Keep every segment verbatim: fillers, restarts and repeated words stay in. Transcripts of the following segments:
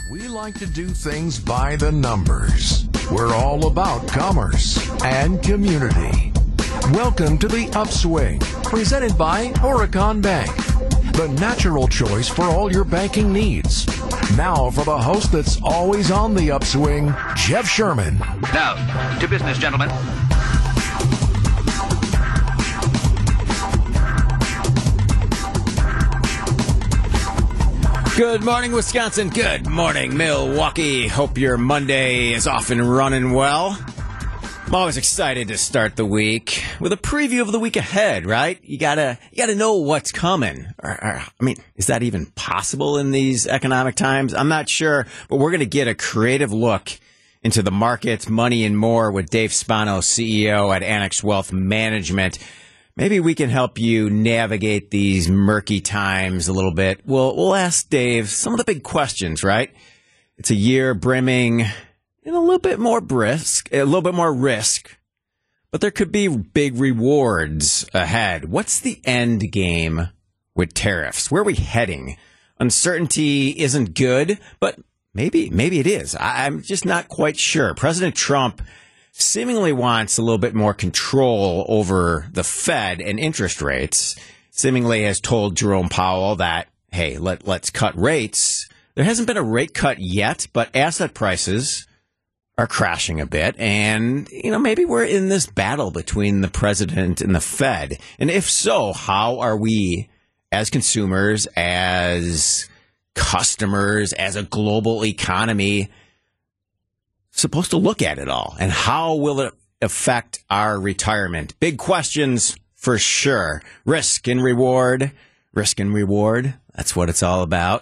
We like to do things by the numbers. We're all about commerce and community. Welcome to The Upswing, presented by Horicon Bank, the natural choice for all your banking needs. Now for the host that's always on the upswing, Jeff Sherman. Now, to business, gentlemen. Good morning, Wisconsin. Good morning, Milwaukee. Hope your Monday is off and running well. I'm always excited to start the week with a preview of the week ahead, right? You gotta, you gotta know what's coming. Or, or, I mean, is that even possible in these economic times? I'm not sure, but we're gonna get a creative look into the markets, money, and more with Dave Spano, C E O at Annex Wealth Management. Maybe we can help you navigate these murky times a little bit. We'll, we'll ask Dave some of the big questions, right? It's a year brimming in a little bit more brisk, a little bit more risk, but there could be big rewards ahead. What's the end game with tariffs? Where are we heading? Uncertainty isn't good, but maybe, maybe it is. I, I'm just not quite sure. President Trump seemingly wants a little bit more control over the Fed and interest rates, seemingly has told Jerome Powell that, hey, let, let's cut rates. There hasn't been a rate cut yet, but asset prices are crashing a bit. And, you know, maybe we're in this battle between the president and the Fed. And if so, how are we as consumers, as customers, as a global economy supposed to look at it all, and how will it affect our retirement? Big questions for sure. Risk and reward, risk and reward. That's what it's all about.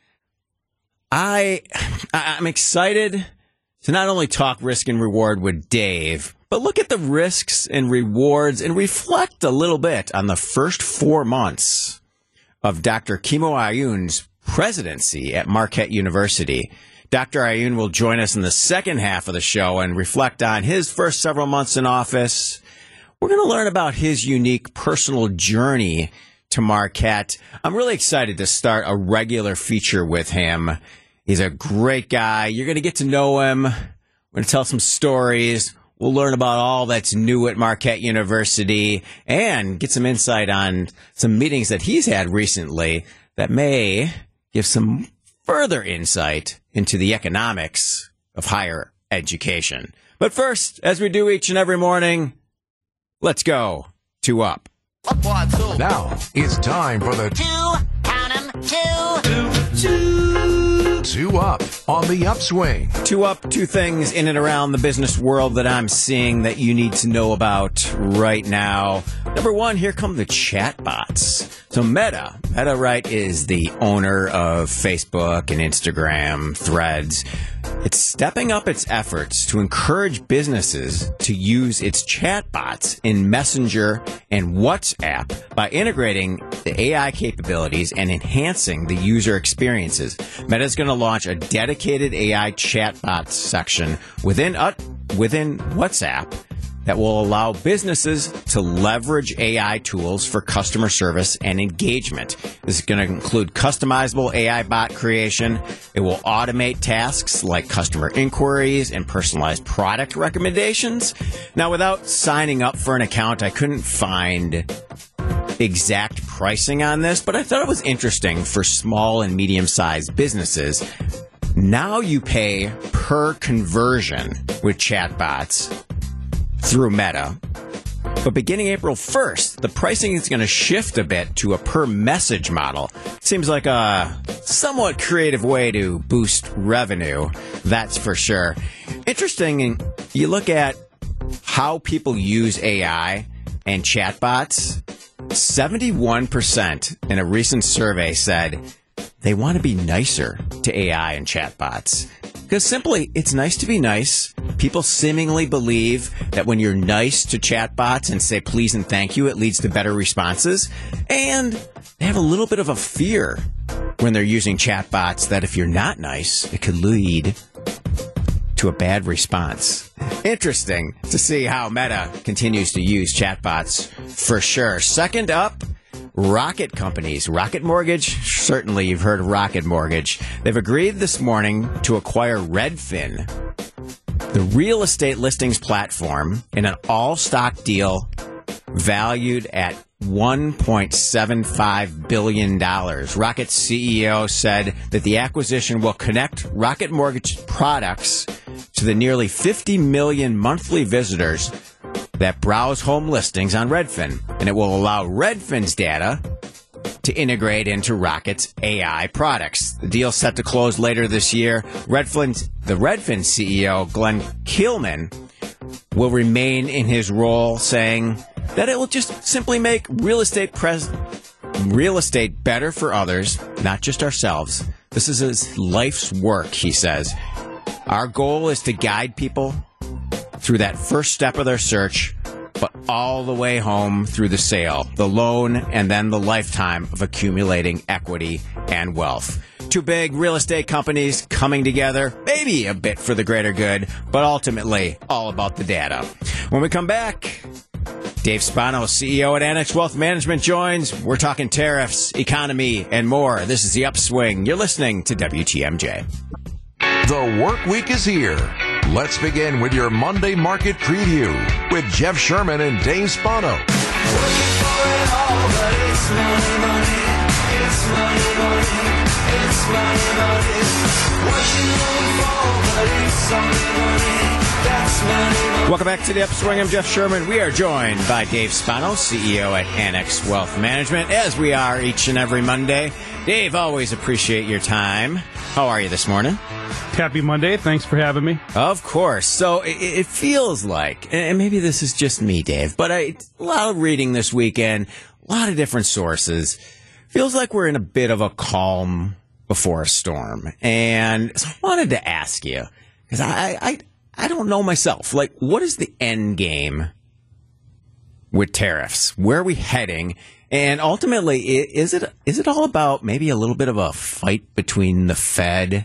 I, I'm excited to not only talk risk and reward with Dave, but look at the risks and rewards and reflect a little bit on the first four months of Doctor Kimo Ayun's presidency at Marquette University. Doctor Ayun will join us in the second half of the show and reflect on his first several months in office. We're going to learn about his unique personal journey to Marquette. I'm really excited to start a regular feature with him. He's a great guy. You're going to get to know him. We're going to tell some stories. We'll learn about all that's new at Marquette University and get some insight on some meetings that he's had recently that may give some further insight into the economics of higher education. But first, as we do each and every morning, let's go to Up. Now, it's time for the Two, count 'em, two, two, two. Two Up on the Upswing. Two Up, two things in and around the business world that I'm seeing that you need to know about right now. Number one, here come the chatbots. So Meta, Meta, right, is the owner of Facebook and Instagram, Threads. It's stepping up its efforts to encourage businesses to use its chatbots in Messenger and WhatsApp by integrating the A I capabilities and enhancing the user experiences. Meta is going to launch a dedicated A I chatbot section within uh, within WhatsApp that will allow businesses to leverage A I tools for customer service and engagement. This is going to include customizable A I bot creation. It will automate tasks like customer inquiries and personalized product recommendations. Now, without signing up for an account, I couldn't find exact pricing on this, but I thought it was interesting for small and medium-sized businesses. Now you pay per conversion with chatbots through Meta. But beginning April first, the pricing is going to shift a bit to a per message model. Seems like a somewhat creative way to boost revenue, that's for sure. Interesting, you look at how people use A I and chatbots, seventy-one percent in a recent survey said they want to be nicer to A I and chatbots. Because simply, it's nice to be nice. People seemingly believe that when you're nice to chatbots and say please and thank you, it leads to better responses. And they have a little bit of a fear when they're using chatbots that if you're not nice, it could lead to a bad response. Interesting to see how Meta continues to use chatbots for sure. Second up, Rocket companies, Rocket Mortgage, certainly you've heard of Rocket Mortgage. They've agreed this morning to acquire Redfin, the real estate listings platform, in an all-stock deal valued at one point seven five billion dollars. Rocket's C E O said that the acquisition will connect Rocket Mortgage products to the nearly fifty million monthly visitors that browse home listings on Redfin, and it will allow Redfin's data to integrate into Rocket's A I products. The deal's set to close later this year. Redfin's, the Redfin C E O, Glenn Kehlman, will remain in his role, saying that it will just simply make real estate pres- real estate better for others, not just ourselves. This is his life's work, he says. Our goal is to guide people through that first step of their search, but all the way home through the sale, the loan, and then the lifetime of accumulating equity and wealth. Two big real estate companies coming together, maybe a bit for the greater good, but ultimately all about the data. When we come back, Dave Spano, C E O at Annex Wealth Management, joins. We're talking tariffs, economy, and more. This is The Upswing. You're listening to W T M J. The work week is here. Let's begin with your Monday market preview with Jeff Sherman and Dave Spano. Working for it all, but it's money, money. It's money, money. It's money, money. What you look for, but it's only money. That's money, money. Welcome back to The Upswing. I'm Jeff Sherman. We are joined by Dave Spano, C E O at Annex Wealth Management, as we are each and every Monday. Dave, always appreciate your time. How are you this morning? Happy Monday. Thanks for having me. Of course. So it, it feels like, and maybe this is just me, Dave, but I, a lot of reading this weekend, a lot of different sources. Feels like we're in a bit of a calm before a storm. And so I wanted to ask you, because I, I, I don't know myself, like, what is the end game with tariffs? Where are we heading? And ultimately, is it is it all about maybe a little bit of a fight between the Fed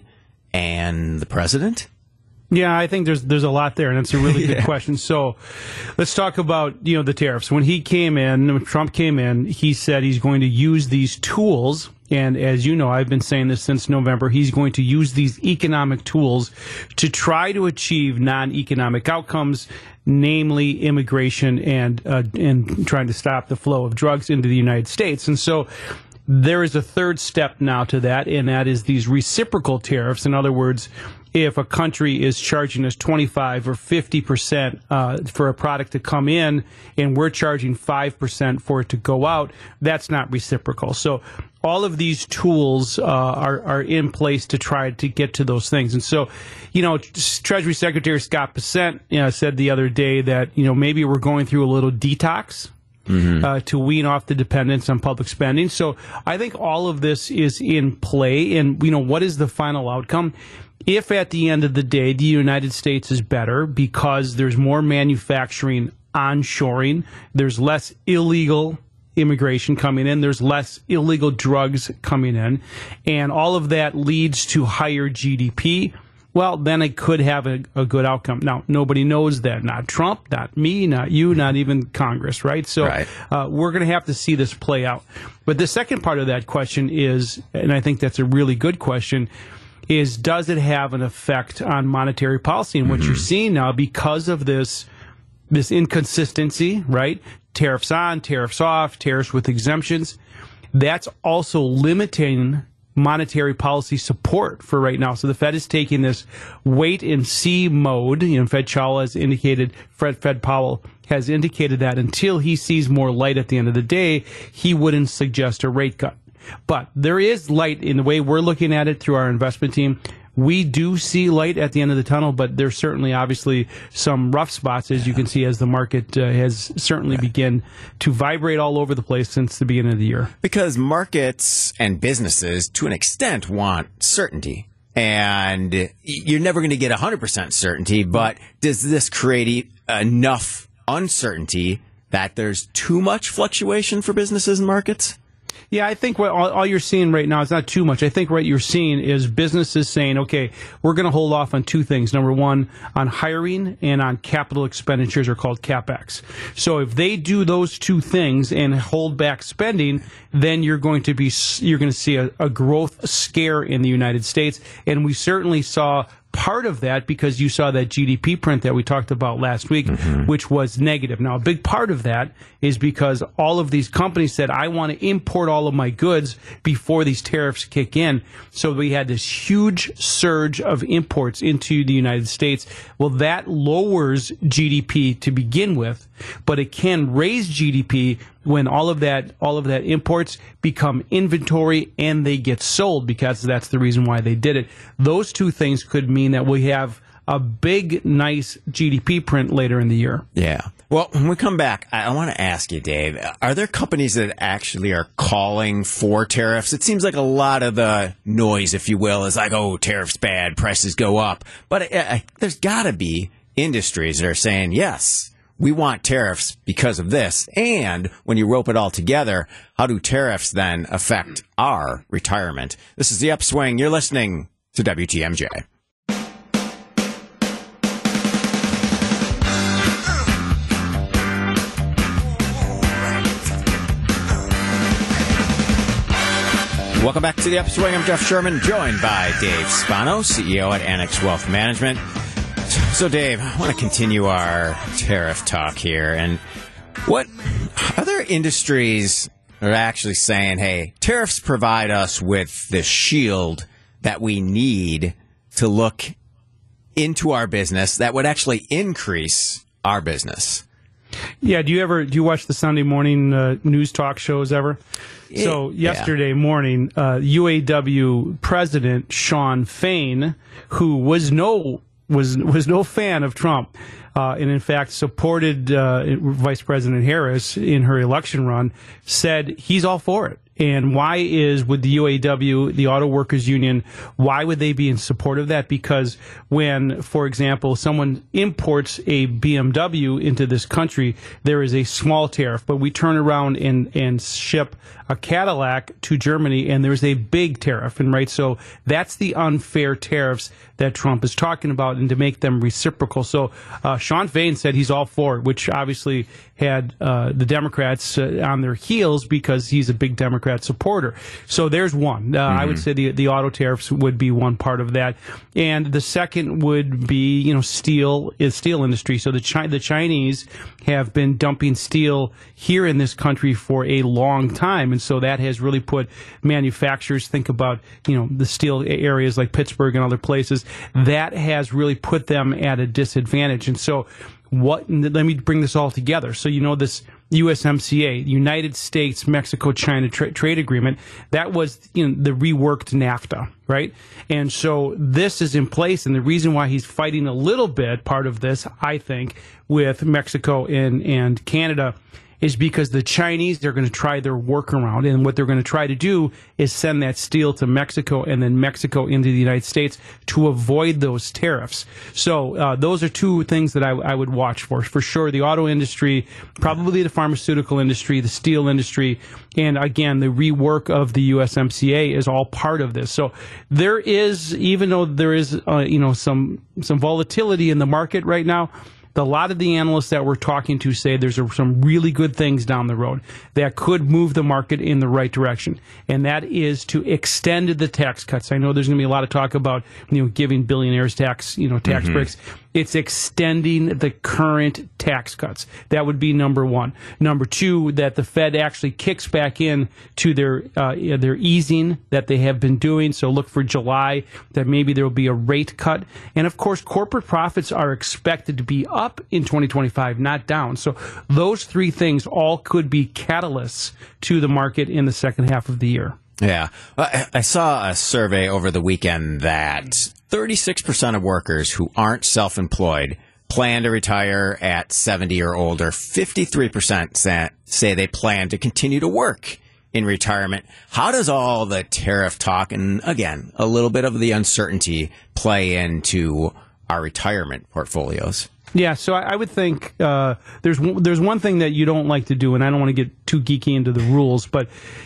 and the president? Yeah, I think there's there's a lot there, and it's a really good yeah. question. So let's talk about, you know, the tariffs. When he came in, when Trump came in, he said he's going to use these tools. And as you know, I've been saying this since November, he's going to use these economic tools to try to achieve non-economic outcomes, namely immigration and uh, and trying to stop the flow of drugs into the United States. And so there is a third step now to that, and that is these reciprocal tariffs. In other words, if a country is charging us twenty-five or fifty percent uh, for a product to come in, and we're charging five percent for it to go out, that's not reciprocal. So all of these tools uh, are, are in place to try to get to those things. And so, you know, Treasury Secretary Scott Bessent, you know, said the other day that, you know, maybe we're going through a little detox. Mm-hmm. Uh, to wean off the dependence on public spending. So I think all of this is in play. And, you know, what is the final outcome? If at the end of the day, the United States is better because there's more manufacturing onshoring, there's less illegal immigration coming in, there's less illegal drugs coming in, and all of that leads to higher G D P, well, then it could have a, a good outcome. Now, nobody knows that. Not Trump, not me, not you, not even Congress, right? So right. Uh, we're going to have to see this play out. But the second part of that question is, and I think that's a really good question, is does it have an effect on monetary policy? And what mm-hmm. you're seeing now, because of this this inconsistency, right? Tariffs on, tariffs off, tariffs with exemptions, that's also limiting monetary policy support for right now. So the Fed is taking this wait and see mode. You know, Fed Powell has indicated, Fred Fed Powell has indicated that until he sees more light at the end of the day, he wouldn't suggest a rate cut. But there is light in the way we're looking at it through our investment team. We do see light at the end of the tunnel, but there's certainly obviously some rough spots, as you can see, as the market uh, has certainly begun to vibrate all over the place since the beginning of the year. Because markets and businesses, to an extent, want certainty. And you're never going to get one hundred percent certainty, but does this create enough uncertainty that there's too much fluctuation for businesses and markets? Yeah, I think what all, all you're seeing right now is not too much. I think what you're seeing is businesses saying, okay, we're going to hold off on two things. Number one, on hiring and on capital expenditures, are called CapEx. So if they do those two things and hold back spending, then you're going to be you're going to see a, a growth scare in the United States. And we certainly saw part of that because you saw that G D P print that we talked about last week, mm-hmm. which was negative. Now, a big part of that is because all of these companies said, I want to import all of my goods before these tariffs kick in. So we had this huge surge of imports into the United States. Well, that lowers G D P to begin with, but it can raise G D P when all of that all of that imports become inventory and they get sold, because that's the reason why they did it. Those two things could mean that we have a big, nice G D P print later in the year. Yeah. Well, when we come back, I, I want to ask you, Dave, are there companies that actually are calling for tariffs? It seems like a lot of the noise, if you will, is like, oh, tariffs bad, prices go up. But uh, there's got to be industries that are saying, yes, we want tariffs because of this. And when you rope it all together, how do tariffs then affect our retirement? This is The Upswing. You're listening to W T M J. Welcome back to The Upswing. I'm Jeff Sherman, joined by Dave Spano, C E O at Annex Wealth Management. So, Dave, I want to continue our tariff talk here. And what are there industries that are actually saying, hey, tariffs provide us with the shield that we need to look into our business that would actually increase our business? Yeah, do you ever do you watch the Sunday morning uh, news talk shows ever? It, so yesterday yeah. morning, uh, U A W President Sean Fain, who was no was was no fan of Trump, uh, and in fact supported uh, Vice President Harris in her election run, said he's all for it. And why is, with the U A W, the Auto Workers Union, why would they be in support of that? Because when, for example, someone imports a B M W into this country, there is a small tariff, but we turn around and, and ship a Cadillac to Germany, and there's a big tariff. And right, so that's the unfair tariffs that Trump is talking about, and to make them reciprocal. So uh, Sean Fain said he's all for it, which obviously had uh, the Democrats uh, on their heels because he's a big Democrat supporter. So there's one. Uh, mm-hmm. I would say the the auto tariffs would be one part of that, and the second would be, you know, steel is steel industry. So the Chi- the Chinese have been dumping steel here in this country for a long time, and so that has really put manufacturers, think about, you know, the steel areas like Pittsburgh and other places, that has really put them at a disadvantage. And so what, let me bring this all together. So, you know, this U S M C A, United States Mexico China tra- trade agreement, that was, you know, the reworked NAFTA, right? And so this is in place, and the reason why he's fighting a little bit, part of this, I think, with Mexico and, and Canada, is because the Chinese, they're going to try their workaround, and what they're going to try to do is send that steel to Mexico and then Mexico into the United States to avoid those tariffs. So uh, those are two things that I, I would watch for. For sure, the auto industry, probably the pharmaceutical industry, the steel industry, and again, the rework of the U S M C A is all part of this. So there is, even though there is, uh, you know, some some volatility in the market right now, a lot of the analysts that we're talking to say there's a, some really good things down the road that could move the market in the right direction, and that is to extend the tax cuts. I know there's going to be a lot of talk about, you know, giving billionaires tax, you know, tax mm-hmm. breaks. It's extending the current tax cuts. That would be number one. Number two, that the Fed actually kicks back in to their uh, their easing that they have been doing. So look for July, that maybe there will be a rate cut. And of course, corporate profits are expected to be up in twenty twenty-five, not down. So those three things all could be catalysts to the market in the second half of the year. Yeah. I saw a survey over the weekend that thirty-six percent of workers who aren't self-employed plan to retire at seventy or older. fifty-three percent say they plan to continue to work in retirement. How does all the tariff talk and, again, a little bit of the uncertainty play into our retirement portfolios? Yeah, so I would think uh, there's there's one thing that you don't like to do, and I don't want to get too geeky into the rules, but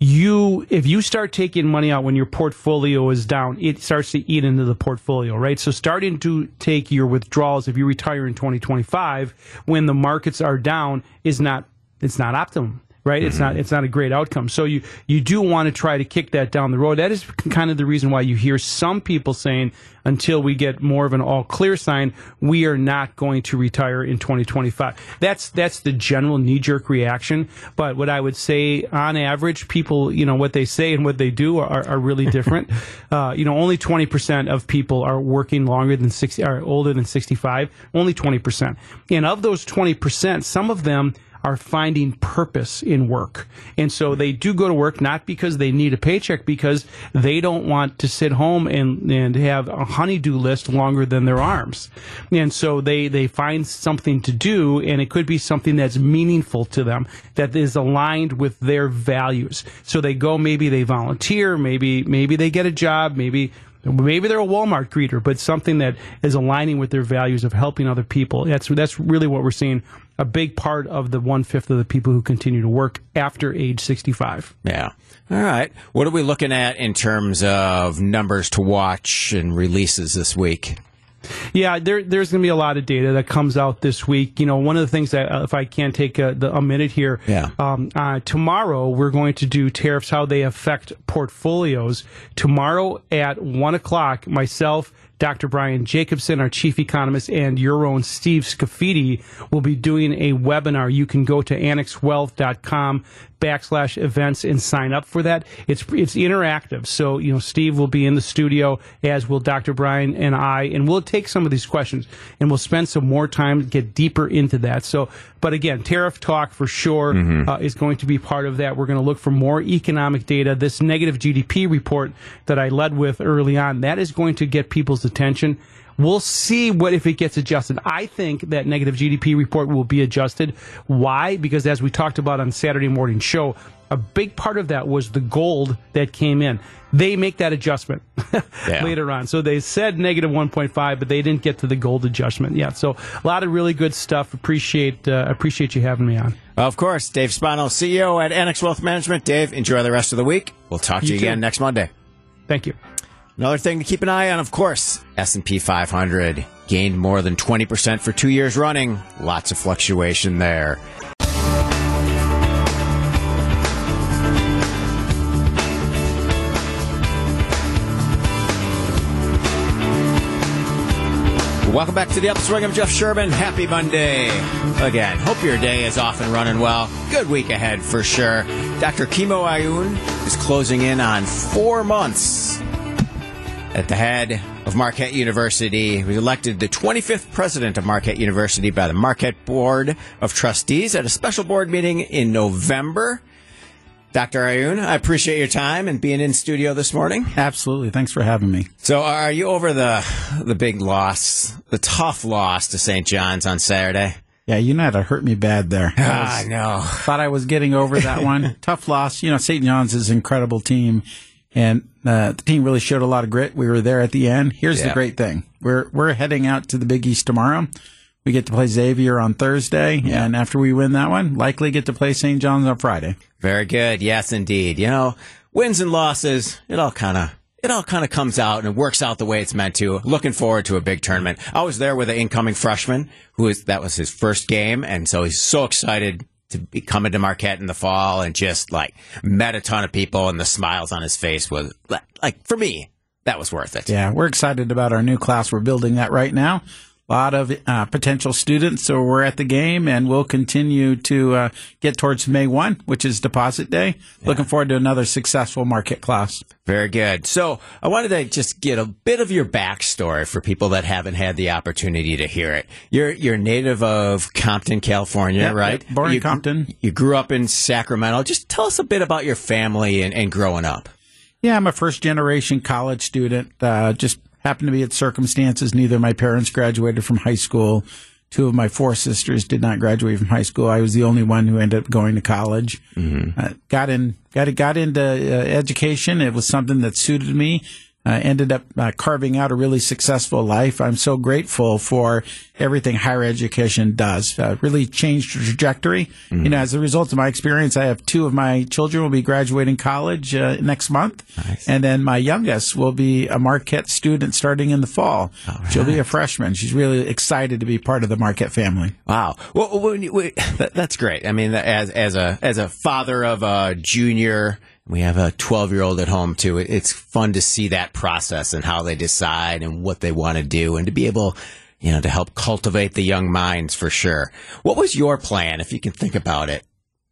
you if you start taking money out when your portfolio is down, it starts to eat into the portfolio, right? So starting to take your withdrawals if you retire in twenty twenty-five when the markets are down is not it's not optimum. Right, it's not it's not a great outcome. So you you do want to try to kick that down the road. That is kind of the reason why you hear some people saying, until we get more of an all clear sign, we are not going to retire in twenty twenty-five. That's that's the general knee jerk reaction. But what I would say, on average, people, you know, what they say and what they do are, are really different. uh, you know, only twenty percent of people are working longer than sixty, are older than sixty-five. Only twenty percent, and of those twenty percent, some of them are finding purpose in work. And so they do go to work not because they need a paycheck, because they don't want to sit home and, and have a honey-do list longer than their arms. And so they, they find something to do, and it could be something that's meaningful to them, that is aligned with their values. So they go, maybe they volunteer, maybe maybe they get a job, maybe Maybe they're a Walmart greeter, but something that is aligning with their values of helping other people. That's that's really what we're seeing. A big part of the one-fifth of the people who continue to work after age sixty-five. Yeah. All right. What are we looking at in terms of numbers to watch and releases this week? Yeah, there, there's going to be a lot of data that comes out this week. You know, one of the things that, uh, if I can take a, the, a minute here, yeah. um, uh, tomorrow we're going to do tariffs, how they affect portfolios. Tomorrow at one o'clock, myself, Doctor Brian Jacobson, our chief economist, and your own Steve Scafidi will be doing a webinar. You can go to annex wealth dot com backslash events and sign up for that. It's it's interactive. So, you know, Steve will be in the studio, as will Doctor Brian and I, and we'll take some of these questions and we'll spend some more time to get deeper into that. So, but again, tariff talk for sure mm-hmm. uh, is going to be part of that. We're going to look for more economic data. This negative G D P report that I led with early on, that is going to get people's attention. We'll see what if it gets adjusted. I think that negative G D P report will be adjusted. Why? Because as we talked about on Saturday morning show, a big part of that was the gold that came in. They make that adjustment yeah. later on. So they said negative one point five, but they didn't get to the gold adjustment yet. So a lot of really good stuff. Appreciate uh, appreciate you having me on. Of course. Dave Spano, C E O at Annex Wealth Management. Dave, enjoy the rest of the week. We'll talk to you, you again next Monday. Thank you. Another thing to keep an eye on, of course, S and P five hundred gained more than twenty percent for two years running. Lots of fluctuation there. Welcome back to the Upswing of Jeff Sherman. Happy Monday. Again, hope your day is off and running well. Good week ahead for sure. Doctor Kimo Ayun is closing in on four months at the head of Marquette University. He was elected the twenty-fifth president of Marquette University by the Marquette Board of Trustees at a special board meeting in November. Doctor Ayun, I appreciate your time and being in studio this morning. Absolutely. Thanks for having me. So are you over the the big loss, the tough loss to Saint John's on Saturday? Yeah, you know how to hurt me bad there. Ah, I know. Thought I was getting over that one. Tough loss. You know, Saint John's is an incredible team, and uh, the team really showed a lot of grit. We were there at the end. Here's yeah. the great thing. We're we're heading out to the Big East tomorrow. We get to play Xavier on Thursday, yeah. and after we win that one, likely get to play Saint John's on Friday. Very good. Yes, indeed. You know, wins and losses, it all kind of it all kind of comes out and it works out the way it's meant to. Looking forward to a big tournament. I was there with an incoming freshman who is that was his first game, and so he's so excited to be coming to Marquette in the fall, and just like met a ton of people, and the smiles on his face was like, for me, that was worth it. Yeah, we're excited about our new class. We're building that right now. A lot of uh, potential students, so we're at the game, and we'll continue to uh, get towards May first, which is deposit day. Yeah. Looking forward to another successful Marquette class. Very good. So I wanted to just get a bit of your backstory for people that haven't had the opportunity to hear it. You're you're native of Compton, California, yep, Yep. right? Born you, in Compton. You grew up in Sacramento. Just tell us a bit about your family and, and growing up. Yeah, I'm a first-generation college student, uh, just happened to be at circumstances. Neither of my parents graduated from high school. Two of my four sisters did not graduate from high school. I was the only one who ended up going to college. Mm-hmm. Uh, got in, got got into uh, education. It was something that suited me. Uh, ended up uh, carving out a really successful life. I'm so grateful for everything higher education does. Uh, really changed the trajectory. Mm-hmm. You know, as a result of my experience, I have two of my children will be graduating college uh, next month. Nice. And then my youngest will be a Marquette student starting in the fall. Right. She'll be a freshman. She's really excited to be part of the Marquette family. Wow. Well, when you, wait, that, that's great. I mean, as, as a, as a father of a junior, we have a twelve-year-old at home, too. It's fun to see that process and how they decide and what they want to do and to be able, you know, to help cultivate the young minds for sure. What was your plan, if you can think about it,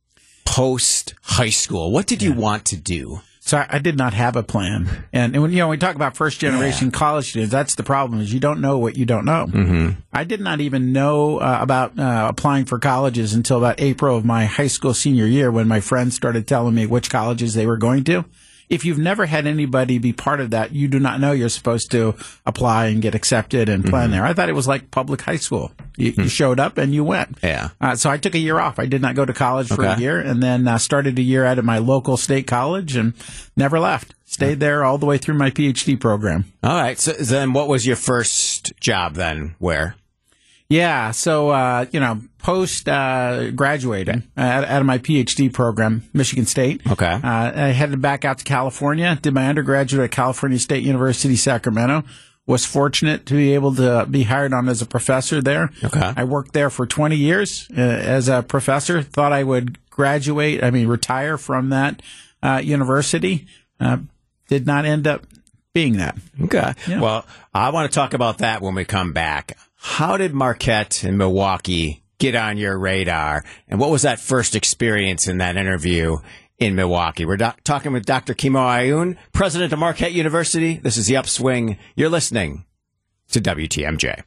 post-high school? What did you yeah. want to do? So I, I did not have a plan. And, and when, you know, when we talk about first-generation yeah. college students, that's the problem, is you don't know what you don't know. Mm-hmm. I did not even know uh, about uh, applying for colleges until about April of my high school senior year when my friends started telling me which colleges they were going to. If you've never had anybody be part of that, you do not know you're supposed to apply and get accepted and plan mm-hmm. there. I thought it was like public high school. You, mm-hmm. you showed up and you went. Yeah. Uh, so I took a year off. I did not go to college for okay. a year, and then uh, started a year out at my local state college and never left. Stayed there all the way through my P H D program. All right. So then what was your first job then? Where? Yeah, so, uh, you know, post uh, graduating uh, out, out of my P H D program, Michigan State. Okay. Uh, I headed back out to California, did my undergraduate at California State University, Sacramento. Was fortunate to be able to be hired on as a professor there. Okay. I worked there for twenty years uh, as a professor. Thought I would graduate, I mean, retire from that uh, university. Uh, did not end up being that. Okay. Yeah. Well, I want to talk about that when we come back. How did Marquette and Milwaukee get on your radar? And what was that first experience in that interview in Milwaukee? We're do- talking with Doctor Kimo Ayun, president of Marquette University. This is The Upswing. You're listening to W T M J.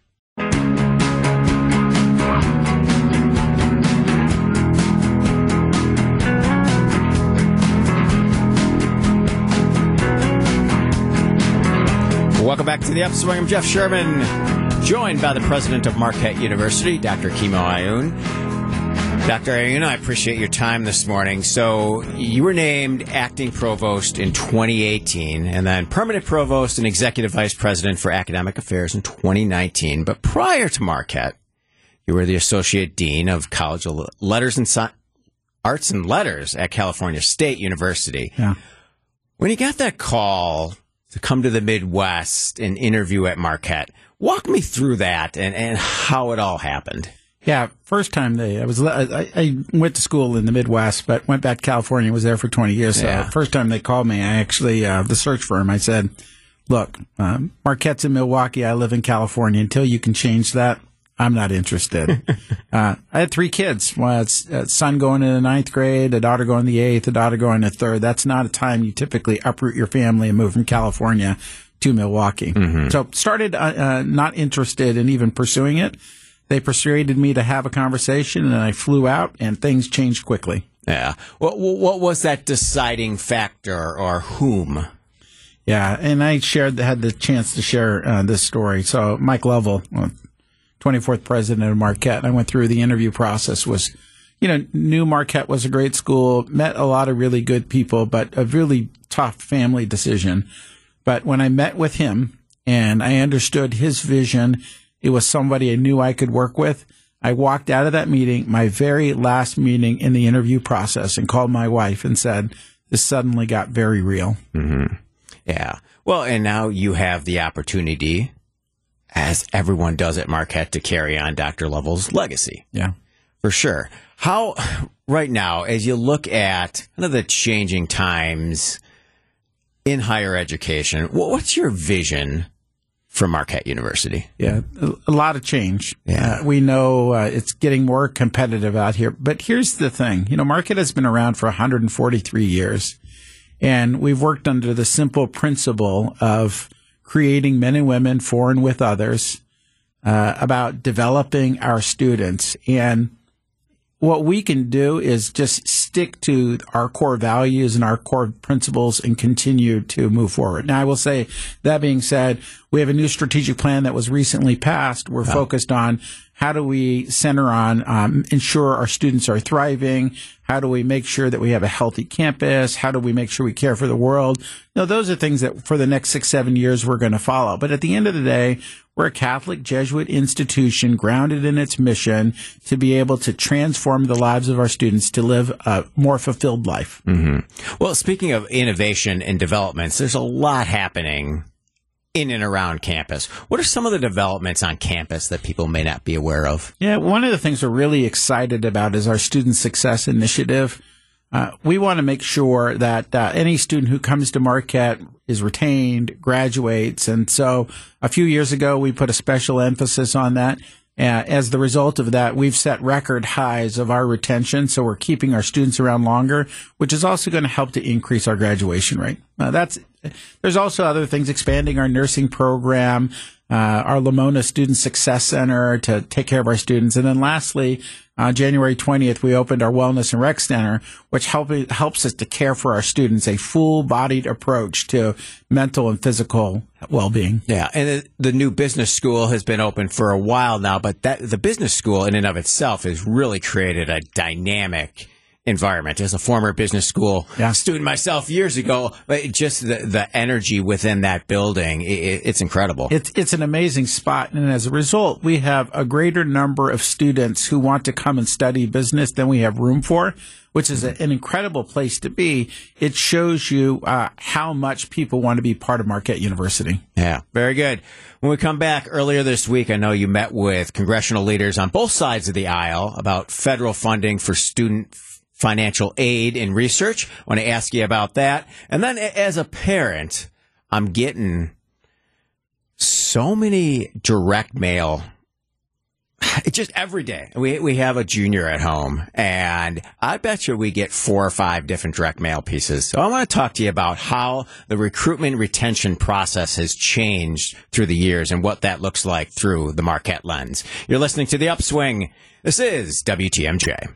Welcome back to The Upswing. I'm Jeff Sherman, joined by the president of Marquette University, Doctor Kimo Ayun. Doctor Ayun, I appreciate your time this morning. So you were named acting provost in twenty eighteen, and then permanent provost and executive vice president for academic affairs in twenty nineteen. But prior to Marquette, you were the associate dean of College of Letters and Sci- Arts and Letters at California State University. Yeah. When you got that call to come to the Midwest and interview at Marquette, walk me through that and, and how it all happened. Yeah, first time they, I was, I, I went to school in the Midwest, but went back to California, was there for twenty years. So yeah. First time they called me, I actually, uh, the search firm, I said, look, um, Marquette's in Milwaukee, I live in California. Until you can change that, I'm not interested. uh, I had three kids. Well, it's a son going in the ninth grade, a daughter going in the eighth, a daughter going in the third. That's not a time you typically uproot your family and move from California to Milwaukee. Mm-hmm. So started uh, uh, not interested in even pursuing it. They persuaded me to have a conversation, and I flew out, and things changed quickly. Yeah. What, what was that deciding factor, or whom? Yeah, and I shared had the chance to share uh, this story. So Mike Lovell, twenty-fourth president of Marquette, I went through the interview process, was, you know, knew Marquette was a great school, met a lot of really good people, but a really tough family decision. But when I met with him and I understood his vision, it was somebody I knew I could work with. I walked out of that meeting, my very last meeting in the interview process, and called my wife and said, this suddenly got very real. Mm-hmm. Yeah. Well, and now you have the opportunity, as everyone does at Marquette, to carry on Doctor Lovell's legacy. Yeah. For sure. How, right now, as you look at kind of the changing times in higher education, what's your vision for Marquette University? Yeah, a lot of change. Yeah. Uh, we know uh, it's getting more competitive out here. But here's the thing. You know, Marquette has been around for one hundred forty-three years. And we've worked under the simple principle of creating men and women for and with others, uh, about developing our students. And what we can do is just stick to our core values and our core principles and continue to move forward. Now, I will say, that being said, We have a new strategic plan that was recently passed. We're oh. focused on how do we center on um, ensure our students are thriving? How do we make sure that we have a healthy campus? How do we make sure we care for the world? You know, those are things that for the next six, seven years we're going to follow. But at the end of the day, we're a Catholic Jesuit institution grounded in its mission to be able to transform the lives of our students to live a more fulfilled life. Mm-hmm. Well, speaking of innovation and developments, there's a lot happening in and around campus. What are some of the developments on campus that people may not be aware of? Yeah, one of the things we're really excited about is our Student Success Initiative. Uh, we want to make sure that uh, any student who comes to Marquette is retained, graduates. And so a few years ago, we put a special emphasis on that. Uh, as the result of that, we've set record highs of our retention. So we're keeping our students around longer, which is also going to help to increase our graduation rate. Uh, that's There's also other things, expanding our nursing program, uh, our Lamona Student Success Center to take care of our students. And then lastly, on uh, January twentieth, we opened our Wellness and Rec Center, which help, helps us to care for our students, a full-bodied approach to mental and physical well-being. Yeah, and the, the new business school has been open for a while now, but that the business school in and of itself has really created a dynamic environment. As a former business school yeah. student myself years ago, but just the, the energy within that building, it, it's incredible. It's, it's an amazing spot. And as a result, we have a greater number of students who want to come and study business than we have room for, which is a, an incredible place to be. It shows you uh, how much people want to be part of Marquette University. Yeah, very good. When we come back earlier this week, I know you met with congressional leaders on both sides of the aisle about federal funding for student financial aid and research. I want to ask you about that. And then as a parent, I'm getting so many direct mail. It's just every day. We we have a junior at home, and I bet you we get four or five different direct mail pieces. So I want to talk to you about how the recruitment retention process has changed through the years and what that looks like through the Marquette lens. You're listening to The Upswing. This is W T M J.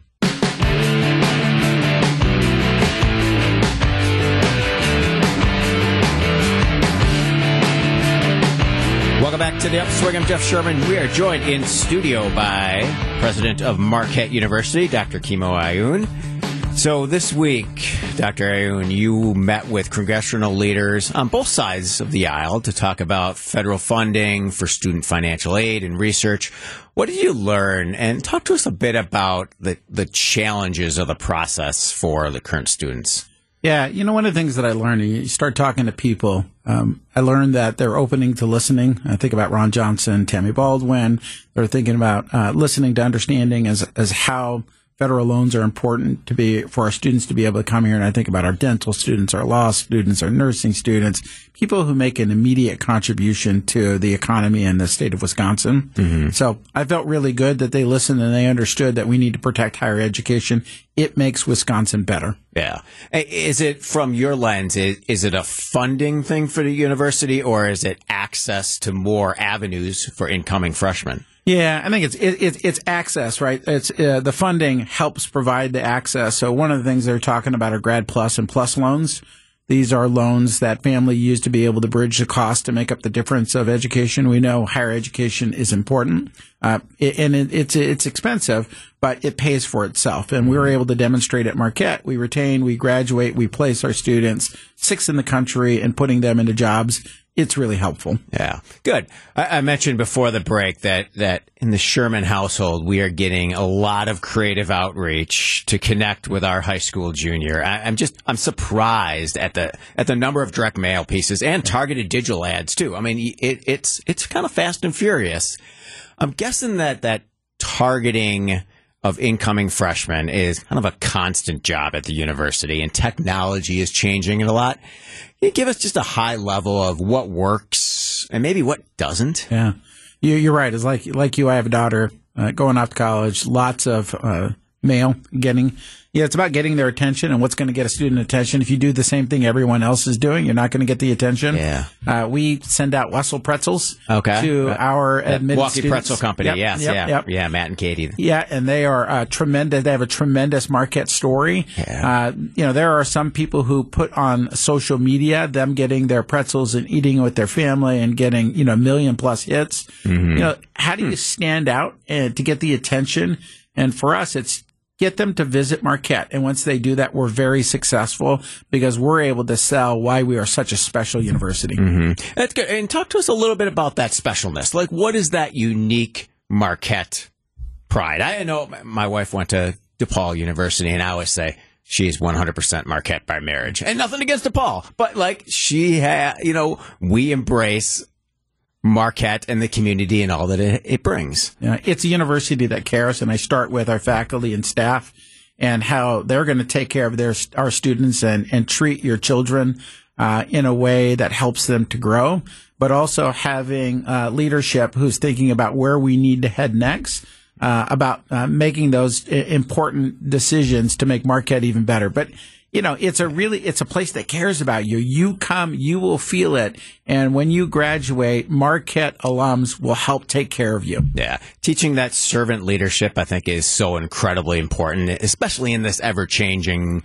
Welcome back to The Upswing. I'm Jeff Sherman. We are joined in studio by President of Marquette University, Doctor Kimo Ayun. So this week, Doctor Ayun, you met with congressional leaders on both sides of the aisle to talk about federal funding for student financial aid and research. What did you learn? And talk to us a bit about the, the challenges of the process for the current students. Yeah, you know, one of the things that I learned, you start talking to people, um, I learned that they're opening to listening. I think about Ron Johnson, Tammy Baldwin. They're thinking about uh, listening to understanding as as how federal loans are important to be for our students to be able to come here. And I think about our dental students, our law students, our nursing students, people who make an immediate contribution to the economy in the state of Wisconsin. Mm-hmm. So I felt really good that they listened and they understood that we need to protect higher education. It makes Wisconsin better. Yeah. Is it, from your lens, is, is it a funding thing for the university, or is it access to more avenues for incoming freshmen? Yeah, I think it's it, it, it's access, right? It's uh, the funding helps provide the access. So one of the things they're talking about are Grad Plus and Plus loans. These are loans that family use to be able to bridge the cost to make up the difference of education. We know higher education is important, uh, it, and it, it's it's expensive, but it pays for itself. And we were able to demonstrate at Marquette. We retain, we graduate, we place our students, six in the country, and putting them into jobs. It's really helpful. Yeah, good. I, I mentioned before the break that, that in the Sherman household, we are getting a lot of creative outreach to connect with our high school junior. I, I'm just I'm surprised at the at the number of direct mail pieces and targeted digital ads too. I mean, it, it's it's kind of fast and furious. I'm guessing that that targeting of incoming freshmen is kind of a constant job at the university, and technology is changing it a lot. Can you give us just a high level of what works and maybe what doesn't? Yeah, you, you're right. It's like like you, I have a daughter uh, going off to college. Lots of uh, mail, getting, yeah, it's about getting their attention and what's going to get a student attention. If you do the same thing everyone else is doing, you're not going to get the attention. Yeah. Uh, we send out Wessel pretzels okay. to right. our yeah. admitted Milwaukee students. Pretzel Company. Yep, yes, yep, yeah. Yep. Yeah, Matt and Katie. Yeah, and they are uh, tremendous. They have a tremendous Marquette story. Yeah. Uh, you know, there are some people who put on social media them getting their pretzels and eating with their family and getting, you know, a million plus hits. Mm-hmm. You know, how do you stand out and to get the attention? And for us, it's get them to visit Marquette. And once they do that, we're very successful because we're able to sell why we are such a special university. Mm-hmm. That's good. And talk to us a little bit about that specialness. Like, what is that unique Marquette pride? I know my wife went to DePaul University, and I always say she's one hundred percent Marquette by marriage. And nothing against DePaul, but, like, she had, you know, we embrace Marquette and the community and all that it, it brings. Yeah, it's a university that cares, and I start with our faculty and staff and how they're going to take care of their our students and, and treat your children uh, in a way that helps them to grow, but also having uh, leadership who's thinking about where we need to head next, uh, about uh, making those important decisions to make Marquette even better. But you know, it's a really, it's a place that cares about you. You come, you will feel it. And when you graduate, Marquette alums will help take care of you. Yeah. Teaching that servant leadership, I think, is so incredibly important, especially in this ever-changing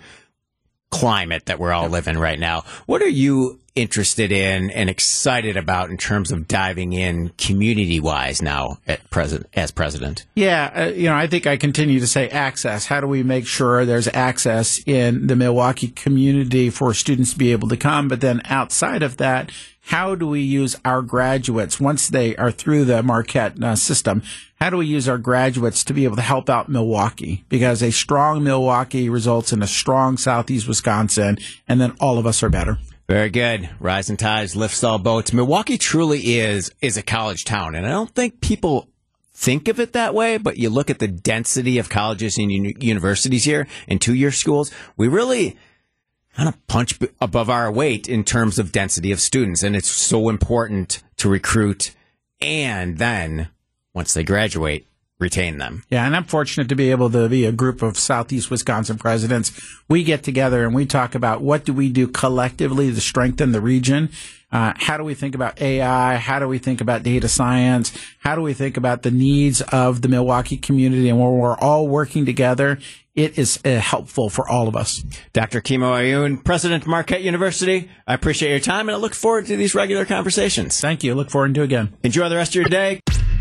climate that we're all living right now. What are you interested in and excited about in terms of diving in community-wise now at president, as president? Yeah, uh, you know, I think I continue to say access. How do we make sure there's access in the Milwaukee community for students to be able to come? But then outside of that, how do we use our graduates once they are through the Marquette uh, system? How do we use our graduates to be able to help out Milwaukee? Because a strong Milwaukee results in a strong Southeast Wisconsin, and then all of us are better. Very good. Rising tides lifts all boats. Milwaukee truly is is a college town, and I don't think people think of it that way, but you look at the density of colleges and uni- universities here and two-year schools, we really kind of punch b- above our weight in terms of density of students, and it's so important to recruit and then, once they graduate, retain them. Yeah, and I'm fortunate to be able to be a group of Southeast Wisconsin presidents. We get together and we talk about what do we do collectively to strengthen the region. Uh, how do we think about A I? How do we think about data science? How do we think about the needs of the Milwaukee community? And when we're all working together, it is uh, helpful for all of us. Doctor Kimo Ayun, President of Marquette University, I appreciate your time, and I look forward to these regular conversations. Thank you. Look forward to it again. Enjoy the rest of your day.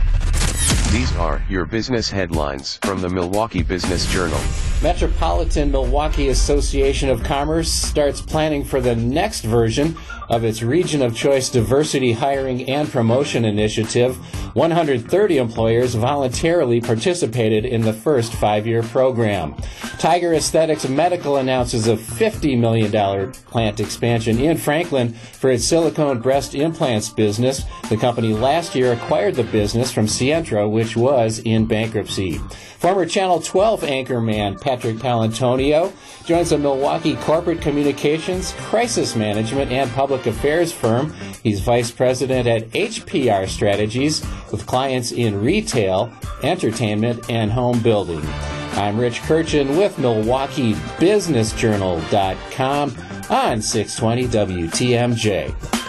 These are your business headlines from the Milwaukee Business Journal. Metropolitan Milwaukee Association of Commerce starts planning for the next version of its Region of Choice Diversity Hiring and Promotion Initiative. one hundred thirty employers voluntarily participated in the first five-year program. Tiger Aesthetics Medical announces a fifty million dollars plant expansion in Franklin for its silicone breast implants business. The company last year acquired the business from Sientra, which was in bankruptcy. Former Channel twelve anchorman Patrick Palantonio joins a Milwaukee corporate communications, crisis management, and public affairs firm. He's vice president at H P R Strategies with clients in retail, entertainment, and home building. I'm Rich Kirchen with Milwaukee Business Journal dot com on six twenty W T M J.